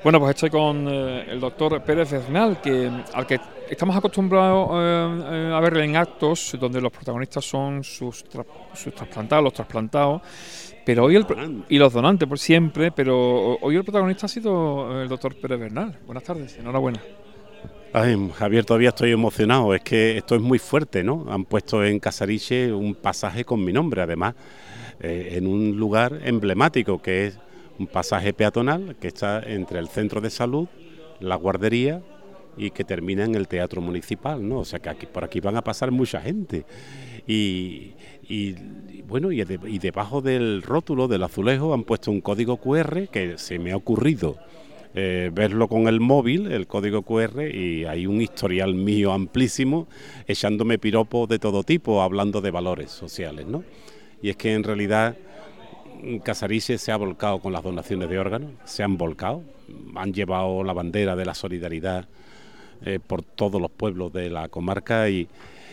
Bueno, pues estoy con el doctor Pérez Bernal, al que estamos acostumbrados a verle en actos donde los protagonistas son sus trasplantados, los trasplantados, pero hoy y los donantes por siempre, pero hoy el protagonista ha sido el doctor Pérez Bernal. Buenas tardes, enhorabuena. Ay, Javier, todavía estoy emocionado, es que esto es muy fuerte, ¿no? Han puesto en Casariche un pasaje con mi nombre, además, en un lugar emblemático, que es un pasaje peatonal que está entre el centro de salud, la guardería y que termina en el teatro municipal, ¿no? O sea que por aquí van a pasar mucha gente. Bueno, y debajo del rótulo del azulejo han puesto un código QR que se me ha ocurrido verlo con el móvil, el código QR, y hay un historial mío amplísimo, echándome piropos de todo tipo, hablando de valores sociales, ¿no? Y es que en realidad Casariche se ha volcado con las donaciones de órganos, se han volcado, han llevado la bandera de la solidaridad por todos los pueblos de la comarca y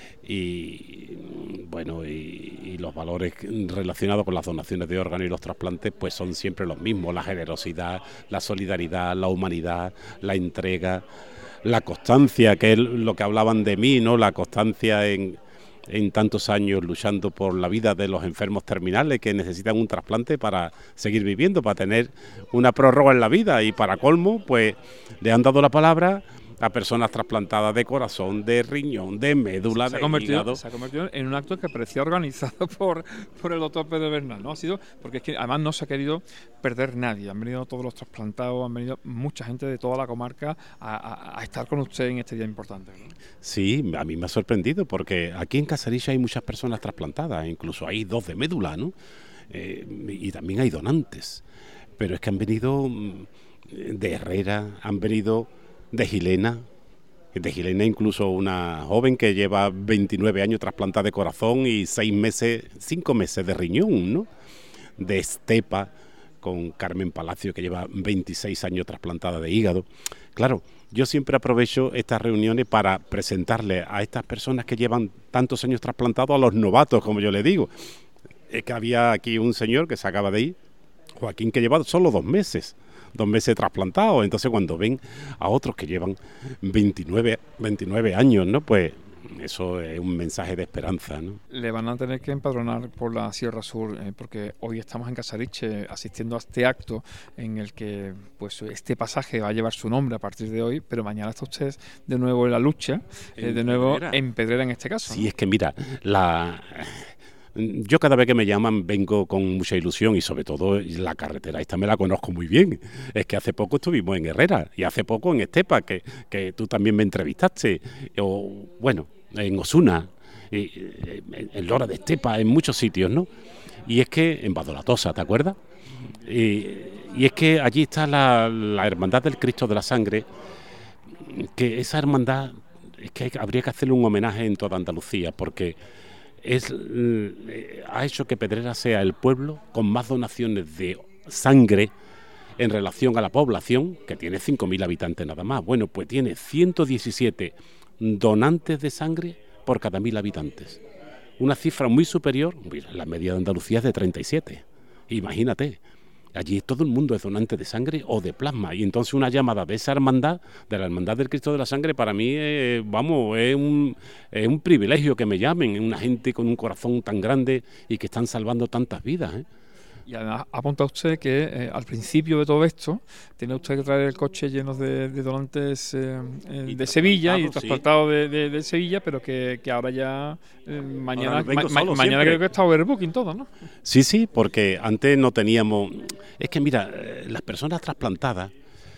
los valores relacionados con las donaciones de órganos y los trasplantes pues son siempre los mismos: la generosidad, la solidaridad, la humanidad, la entrega, la constancia, que es lo que hablaban de mí, ¿no? La constancia en tantos años luchando por la vida de los enfermos terminales que necesitan un trasplante para seguir viviendo, para tener una prórroga en la vida, y para colmo pues le han dado la palabra a personas trasplantadas de corazón, de riñón, de médula, de hígado. Se ha convertido en un acto que parecía organizado por el doctor Pérez Bernal, ¿no? Ha sido porque es que además no se ha querido perder nadie. Han venido todos los trasplantados, han venido mucha gente de toda la comarca a estar con usted en este día importante, ¿no? Sí, a mí me ha sorprendido porque aquí en Casariche hay muchas personas trasplantadas, incluso hay 2 de médula, ¿no? Y también hay donantes. Pero es que han venido de Herrera, han venido de Gilena incluso una joven que lleva 29 años trasplantada de corazón y 5 meses de riñón, ¿no? De Estepa, con Carmen Palacio, que lleva 26 años trasplantada de hígado. Claro, yo siempre aprovecho estas reuniones para presentarle a estas personas que llevan tantos años trasplantados a los novatos, como yo le digo. Es que había aquí un señor que se acaba de ir, Joaquín, que lleva solo 2 meses trasplantados. Entonces cuando ven a otros que llevan 29 años, ¿no? Pues eso es un mensaje de esperanza, ¿no? Le van a tener que empadronar por la Sierra Sur, porque hoy estamos en Casariche asistiendo a este acto en el que pues este pasaje va a llevar su nombre a partir de hoy, pero mañana está usted de nuevo en la lucha, de nuevo en Pedrera en este caso, Sí, ¿no? es que mira, yo cada vez que me llaman vengo con mucha ilusión, y sobre todo la carretera esta me la conozco muy bien. Es que hace poco estuvimos en Herrera y hace poco en Estepa, que tú también me entrevistaste, o bueno, en Osuna, en Lora de Estepa, en muchos sitios, ¿no? Y es que en Badolatosa, ¿te acuerdas? Y es que allí está la Hermandad del Cristo de la Sangre, que esa hermandad es que habría que hacerle un homenaje en toda Andalucía, porque ha hecho que Pedrera sea el pueblo con más donaciones de sangre en relación a la población, que tiene 5.000 habitantes nada más. Bueno, pues tiene 117 donantes de sangre por cada 1.000 habitantes. Una cifra muy superior, la media de Andalucía es de 37. Imagínate. Allí todo el mundo es donante de sangre o de plasma, y entonces una llamada de esa hermandad, de la Hermandad del Cristo de la Sangre, para mí es un privilegio que me llamen, una gente con un corazón tan grande y que están salvando tantas vidas, ¿eh? Y además apunta usted que al principio de todo esto tiene usted que traer el coche lleno de donantes de Sevilla y trasplantados de Sevilla, pero que ahora ya mañana creo que está overbooking todo, ¿no? Sí, porque antes no teníamos. Es que mira, las personas trasplantadas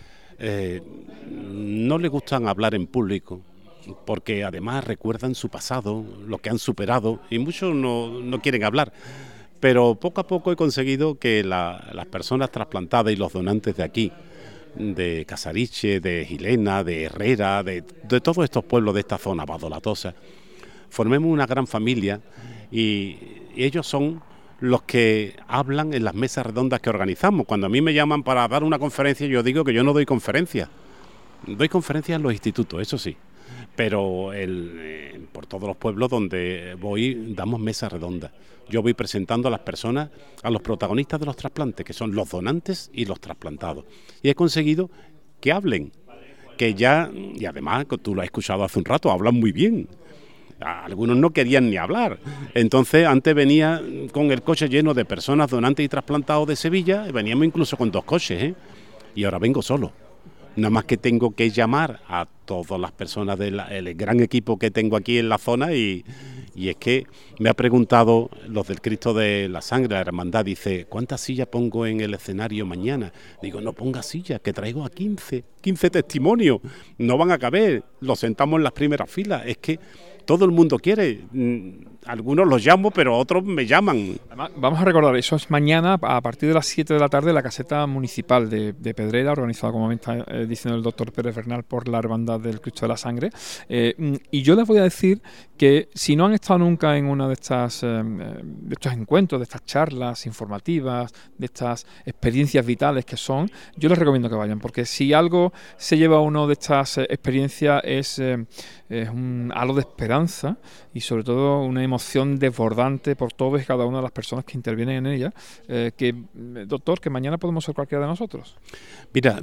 no les gustan hablar en público, porque además recuerdan su pasado, lo que han superado, y muchos no quieren hablar. Pero poco a poco he conseguido que las personas trasplantadas y los donantes de aquí, de Casariche, de Gilena, de Herrera, de todos estos pueblos de esta zona, Badolatosa, formemos una gran familia, y ellos son los que hablan en las mesas redondas que organizamos. Cuando a mí me llaman para dar una conferencia, yo digo que yo no doy conferencias. Doy conferencias en los institutos, eso sí, pero por todos los pueblos donde voy damos mesas redondas. Yo voy presentando a las personas, a los protagonistas de los trasplantes, que son los donantes y los trasplantados. Y he conseguido que hablen, que ya, y además, tú lo has escuchado hace un rato, hablan muy bien. Algunos no querían ni hablar. Entonces, antes venía con el coche lleno de personas donantes y trasplantados de Sevilla, y veníamos incluso con 2 coches, ¿eh? Y ahora vengo solo. Nada más que tengo que llamar a todas las personas del gran equipo que tengo aquí en la zona y es que me ha preguntado los del Cristo de la Sangre, la Hermandad, dice, ¿cuántas sillas pongo en el escenario mañana? Digo, no ponga sillas, que traigo a 15 testimonios, no van a caber, los sentamos en las primeras filas, es que todo el mundo quiere, algunos los llamo, pero otros me llaman. Además, vamos a recordar, eso es mañana a partir de las 7 de la tarde en la caseta municipal de Pedrera, organizada, como me está diciendo el doctor Pérez Bernal, por la Hermandad del Cristo de la Sangre. Y yo les voy a decir que si no han estado nunca en una de estos encuentros, de estas charlas informativas, de estas experiencias vitales que son, yo les recomiendo que vayan, porque si algo se lleva uno de estas experiencias es un halo de esperanza y sobre todo una emoción desbordante por todos y cada una de las personas que intervienen en ella, doctor, que mañana podemos ser cualquiera de nosotros. Mira,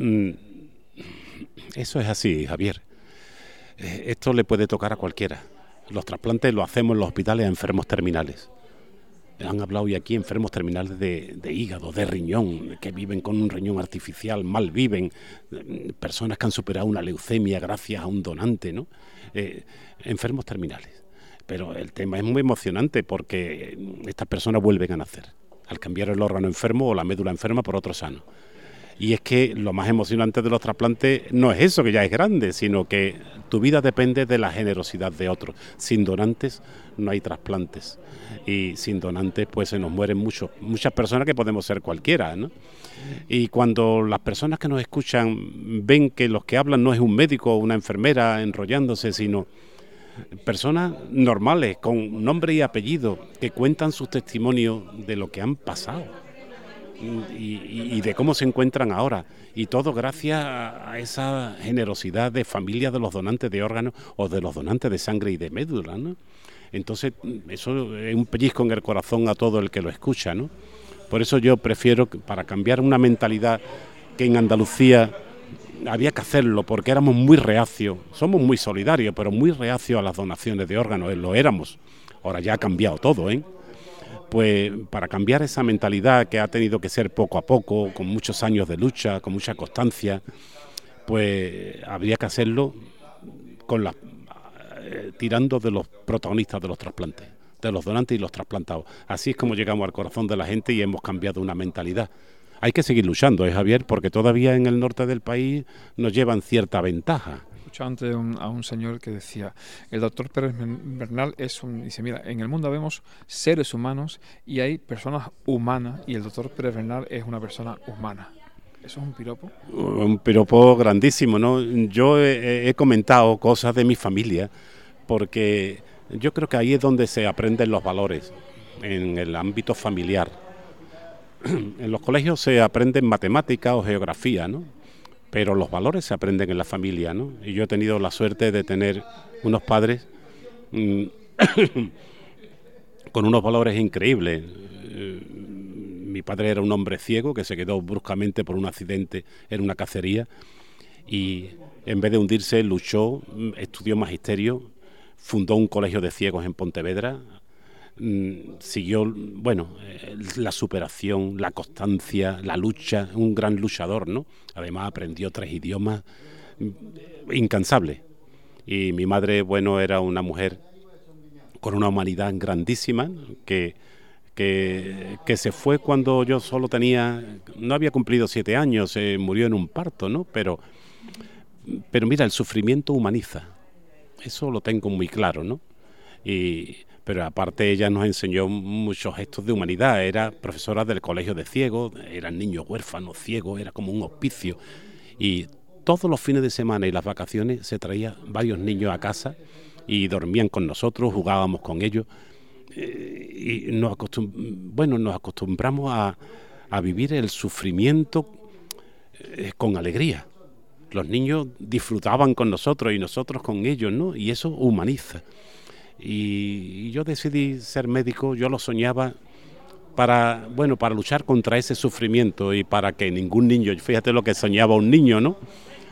eso es así, Javier. Esto le puede tocar a cualquiera. Los trasplantes los hacemos en los hospitales a enfermos terminales. Han hablado hoy aquí enfermos terminales de hígado, de riñón, que viven con un riñón artificial, mal viven, personas que han superado una leucemia gracias a un donante, ¿no? Enfermos terminales. Pero el tema es muy emocionante porque estas personas vuelven a nacer al cambiar el órgano enfermo o la médula enferma por otro sano. Y es que lo más emocionante de los trasplantes no es eso, que ya es grande, sino que tu vida depende de la generosidad de otros. Sin donantes no hay trasplantes. Y sin donantes pues se nos mueren muchas personas que podemos ser cualquiera, ¿no? Y cuando las personas que nos escuchan ven que los que hablan no es un médico o una enfermera enrollándose, sino personas normales, con nombre y apellido, que cuentan sus testimonios de lo que han pasado. Y de cómo se encuentran ahora, y todo gracias a esa generosidad de familias de los donantes de órganos o de los donantes de sangre y de médula, ¿no? Entonces eso es un pellizco en el corazón a todo el que lo escucha, ¿no? Por eso yo prefiero, para cambiar una mentalidad que en Andalucía había que hacerlo, porque éramos muy reacios, somos muy solidarios, pero muy reacios a las donaciones de órganos, lo éramos, ahora ya ha cambiado todo, ¿eh? Pues para cambiar esa mentalidad que ha tenido que ser poco a poco, con muchos años de lucha, con mucha constancia, pues habría que hacerlo tirando de los protagonistas de los trasplantes, de los donantes y los trasplantados. Así es como llegamos al corazón de la gente y hemos cambiado una mentalidad. Hay que seguir luchando, Javier, porque todavía en el norte del país nos llevan cierta ventaja. Escuchaba antes a un señor que decía, el doctor Pérez Bernal dice, mira, en el mundo vemos seres humanos y hay personas humanas y el doctor Pérez Bernal es una persona humana. ¿Eso es un piropo? Un piropo grandísimo, ¿no? Yo he comentado cosas de mi familia porque yo creo que ahí es donde se aprenden los valores, en el ámbito familiar. En los colegios se aprenden matemática o geografía, ¿no? Pero los valores se aprenden en la familia, ¿no? Y yo he tenido la suerte de tener unos padres con unos valores increíbles. Mi padre era un hombre ciego que se quedó bruscamente por un accidente en una cacería y en vez de hundirse luchó, estudió magisterio, fundó un colegio de ciegos en Pontevedra, siguió, la superación, la constancia, la lucha, un gran luchador, ¿no? Además aprendió 3 idiomas, incansable. Y mi madre, era una mujer con una humanidad grandísima, que se fue cuando yo solo no había cumplido 7 años, murió en un parto, ¿no? Pero mira, el sufrimiento humaniza, eso lo tengo muy claro, ¿no? Pero aparte ella nos enseñó muchos gestos de humanidad, era profesora del colegio de ciegos, eran niños huérfanos, ciegos, era como un hospicio. Y todos los fines de semana y las vacaciones se traía varios niños a casa y dormían con nosotros, jugábamos con ellos. Y nos acostumbramos a vivir el sufrimiento con alegría. Los niños disfrutaban con nosotros y nosotros con ellos, ¿no? Y eso humaniza. Y yo decidí ser médico, yo lo soñaba para luchar contra ese sufrimiento y para que ningún niño, fíjate lo que soñaba un niño, ¿no?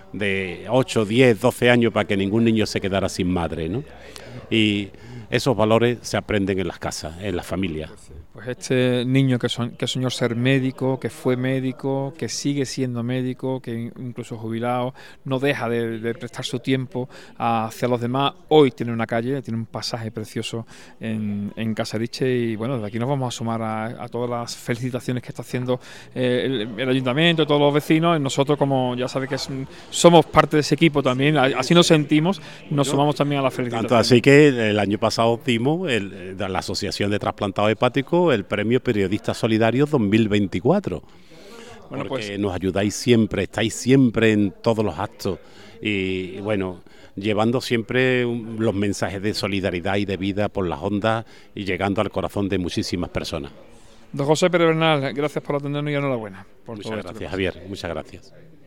de 8, 10, 12 años para que ningún niño se quedara sin madre, ¿no? Y esos valores se aprenden en las casas, en las familias. Pues este niño que soñó ser médico, que fue médico, que sigue siendo médico, que incluso jubilado, no deja de prestar su tiempo hacia los demás. Hoy tiene una calle, tiene un pasaje precioso en Casariche y bueno, desde aquí nos vamos a sumar a todas las felicitaciones que está haciendo el ayuntamiento, todos los vecinos. Y nosotros, como ya sabes que somos parte de ese equipo también, así nos sentimos, nos sumamos también a las felicitaciones. Tanto así que el año pasado dimos de la Asociación de Trasplantados Hepáticos el Premio Periodista Solidario 2024. Bueno, porque pues nos ayudáis siempre, estáis siempre en todos los actos y bueno, llevando siempre los mensajes de solidaridad y de vida por las ondas y llegando al corazón de muchísimas personas. Don José Pérez Bernal, gracias por atendernos y enhorabuena. Muchas gracias, Javier, muchas gracias.